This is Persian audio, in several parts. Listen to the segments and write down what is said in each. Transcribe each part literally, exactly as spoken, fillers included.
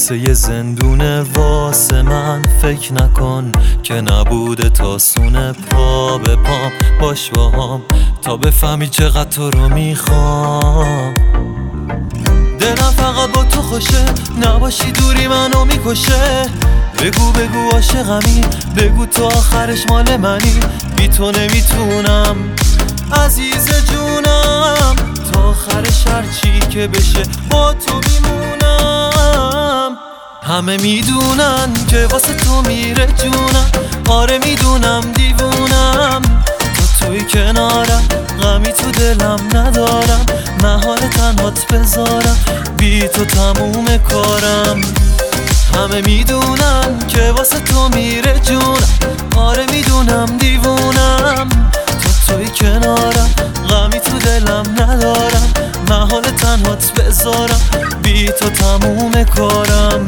مثل یه زندونه واسه من. فکر نکن که نبوده تاسونه، پا به پام باش با هم تا بفهمی چقدر تو رو میخوام. دلم فقط با تو خوشه، نباشی دوری منو میکشه. بگو بگو عاشقمی، بگو تو آخرش مال منی. بی تو نمیتونم عزیز جونم، تا آخرش هرچی که بشه با تو میمونم. همه میدونن که واسه تو میره جونم، آره میدونم دیوونم. تو توی کنارم، غمی تو دلم ندارم، محال تنهات بذارم، بی تو تموم کارم. همه میدونن که واسه تو میره جونم، آره میدونم دیوونم. تو توی کنارم، غمی تو دلم ندارم، محال تنهات بذارم، بی تو تموم کارم.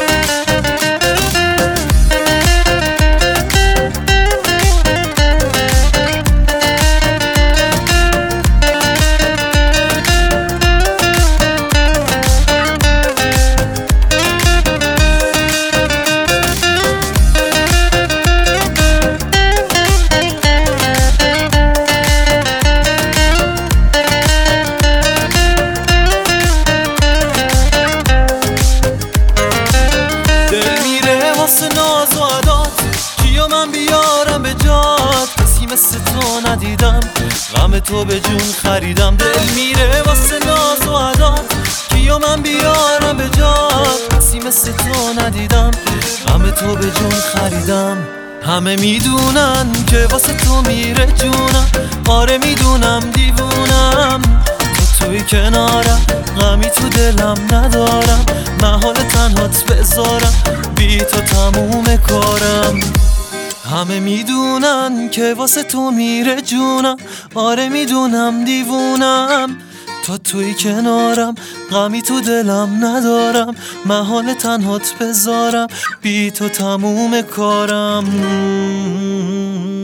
ناز و عدات کیو من بیارم به جات، کسی مثل تو ندیدم، غم تو به جون خریدم. دل میره واسه ناز و عدات کیو من بیارم به جات، کسی مثل تو ندیدم، غم تو به جون خریدم. همه میدونن که واسه تو میره جونم، آره میدونم دیوونم. تو توی کنارم، غمی تو دلم ندارم، محال تنهات بذارم، بی تو تموم کارم. همه میدونن که واسه تو میره جونم، آره میدونم دیوونم. تا توی کنارم، غمی تو دلم ندارم، محال تنهات بذارم، بی تو تموم کارم.